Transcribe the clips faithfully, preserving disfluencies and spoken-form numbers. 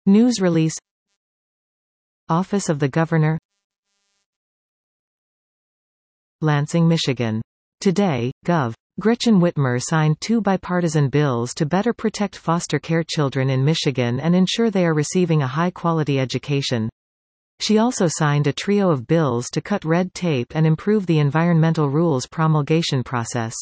News release. Office of the Governor, Lansing, Michigan. Today, Gov. Gretchen Whitmer signed two bipartisan bills to better protect foster care children in Michigan and ensure they are receiving a high-quality education. She also signed a trio of bills to cut red tape and improve the environmental rules promulgation process.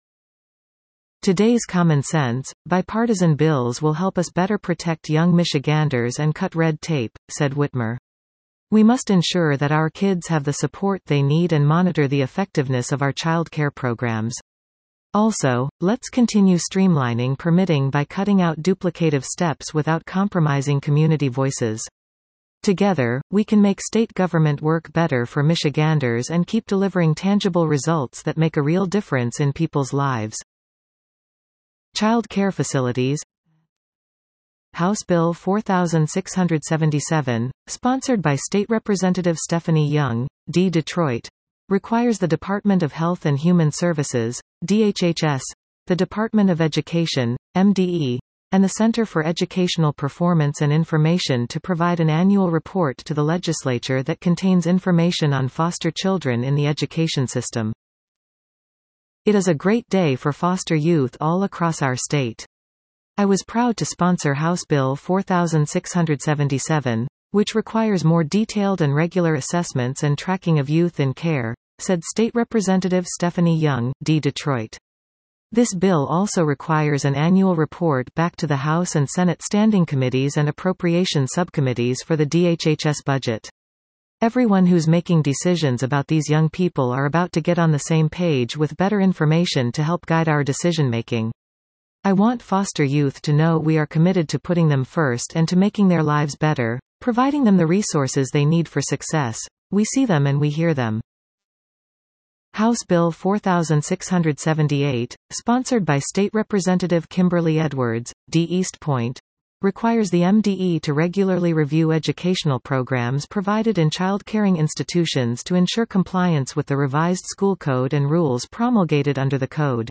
Today's common sense, bipartisan bills will help us better protect young Michiganders and cut red tape, said Whitmer. We must ensure that our kids have the support they need and monitor the effectiveness of our child care programs. Also, let's continue streamlining permitting by cutting out duplicative steps without compromising community voices. Together, we can make state government work better for Michiganders and keep delivering tangible results that make a real difference in people's lives. Child care facilities. House Bill four thousand six hundred seventy-seven, sponsored by State Representative Stephanie Young, D. Detroit, requires the Department of Health and Human Services, D H H S, the Department of Education, M D E, and the Center for Educational Performance and Information to provide an annual report to the legislature that contains information on foster children in the education system. It is a great day for foster youth all across our state. I was proud to sponsor House Bill four thousand six hundred seventy-seven, which requires more detailed and regular assessments and tracking of youth in care, said State Representative Stephanie Young, D. Detroit. This bill also requires an annual report back to the House and Senate standing committees and appropriation subcommittees for the D H H S budget. Everyone who's making decisions about these young people are about to get on the same page with better information to help guide our decision-making. I want foster youth to know we are committed to putting them first and to making their lives better, providing them the resources they need for success. We see them and we hear them. House Bill four thousand six hundred seventy-eight, sponsored by State Representative Kimberly Edwards, D. East Point, requires the M D E to regularly review educational programs provided in child-caring institutions to ensure compliance with the revised school code and rules promulgated under the code.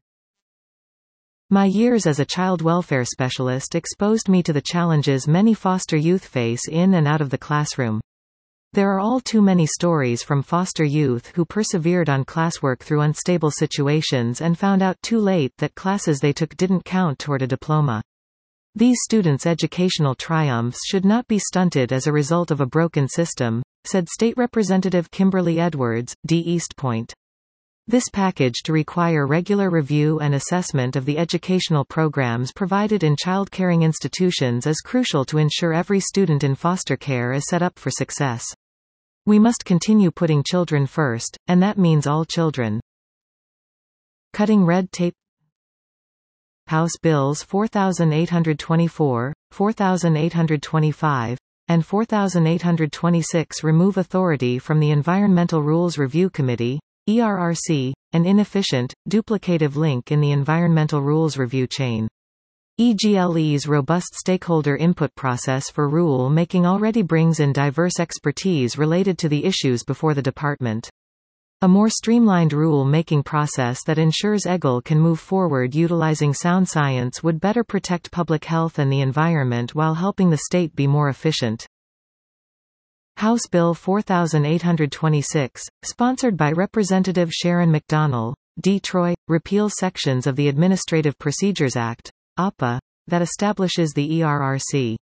My years as a child welfare specialist exposed me to the challenges many foster youth face in and out of the classroom. There are all too many stories from foster youth who persevered on classwork through unstable situations and found out too late that classes they took didn't count toward a diploma. These students' educational triumphs should not be stunted as a result of a broken system, said State Representative Kimberly Edwards, D. East Point. This package to require regular review and assessment of the educational programs provided in child-caring institutions is crucial to ensure every student in foster care is set up for success. We must continue putting children first, and that means all children. Cutting red tape. House Bills four thousand eight hundred twenty-four, four thousand eight hundred twenty-five, and four thousand eight hundred twenty-six remove authority from the Environmental Rules Review Committee, E R R C, an inefficient, duplicative link in the environmental rules review chain. E G L E's robust stakeholder input process for rule-making already brings in diverse expertise related to the issues before the department. A more streamlined rule-making process that ensures E G L can move forward utilizing sound science would better protect public health and the environment while helping the state be more efficient. House Bill four thousand eight hundred twenty-six, sponsored by Representative Sharon McDonnell, D. Troy, repeals sections of the Administrative Procedures Act, A P A, that establishes the E R R C.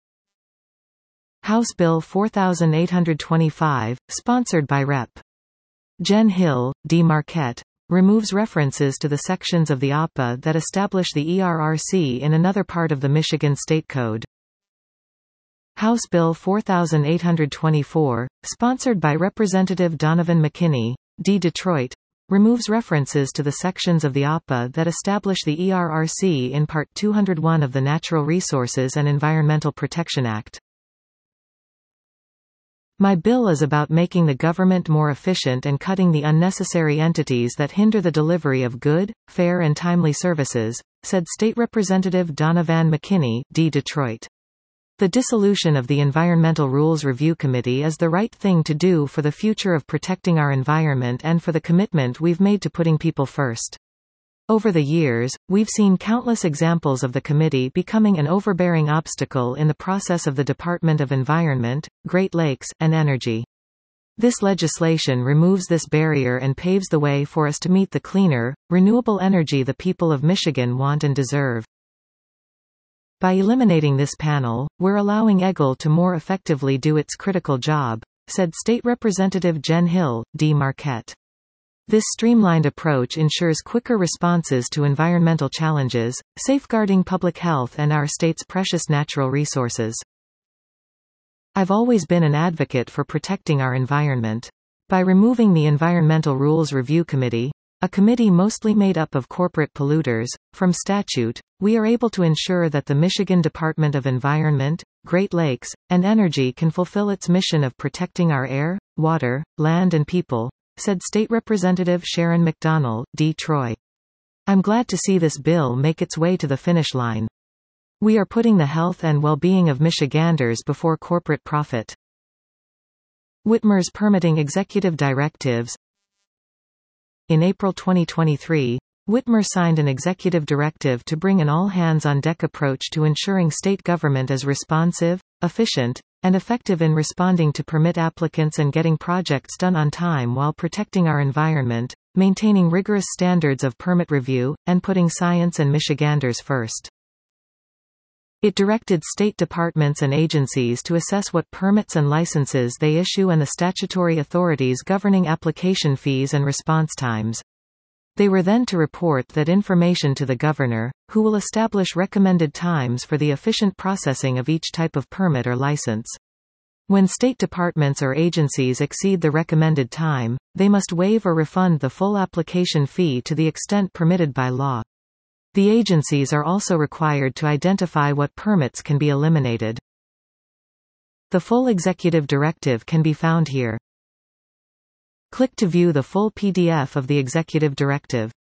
House Bill four thousand eight hundred twenty-five, sponsored by Representative Jen Hill, D. Marquette, removes references to the sections of the A P A that establish the E R R C in another part of the Michigan State Code. House Bill four thousand eight hundred twenty-four, sponsored by Representative Donovan McKinney, D. Detroit, removes references to the sections of the A P A that establish the E R R C in Part two oh one of the Natural Resources and Environmental Protection Act. My bill is about making the government more efficient and cutting the unnecessary entities that hinder the delivery of good, fair and timely services, said State Representative Donovan McKinney, D. Detroit. The dissolution of the Environmental Rules Review Committee is the right thing to do for the future of protecting our environment and for the commitment we've made to putting people first. Over the years, we've seen countless examples of the committee becoming an overbearing obstacle in the process of the Department of Environment, Great Lakes, and Energy. This legislation removes this barrier and paves the way for us to meet the cleaner, renewable energy the people of Michigan want and deserve. By eliminating this panel, we're allowing E G L to more effectively do its critical job, said State Representative Jen Hill, D. Marquette. This streamlined approach ensures quicker responses to environmental challenges, safeguarding public health and our state's precious natural resources. I've always been an advocate for protecting our environment. By removing the Environmental Rules Review Committee, a committee mostly made up of corporate polluters, from statute, we are able to ensure that the Michigan Department of Environment, Great Lakes, and Energy can fulfill its mission of protecting our air, water, land and people, said State Representative Sharon McDonnell, D. Troy. I'm glad to see this bill make its way to the finish line. We are putting the health and well-being of Michiganders before corporate profit. Whitmer's permitting executive directives. In April twenty twenty-three, Whitmer signed an executive directive to bring an all-hands-on-deck approach to ensuring state government is responsive, efficient, and effective in responding to permit applicants and getting projects done on time while protecting our environment, maintaining rigorous standards of permit review, and putting science and Michiganders first. It directed state departments and agencies to assess what permits and licenses they issue and the statutory authorities governing application fees and response times. They were then to report that information to the governor, who will establish recommended times for the efficient processing of each type of permit or license. When state departments or agencies exceed the recommended time, they must waive or refund the full application fee to the extent permitted by law. The agencies are also required to identify what permits can be eliminated. The full executive directive can be found here. Click to view the full P D F of the executive directive.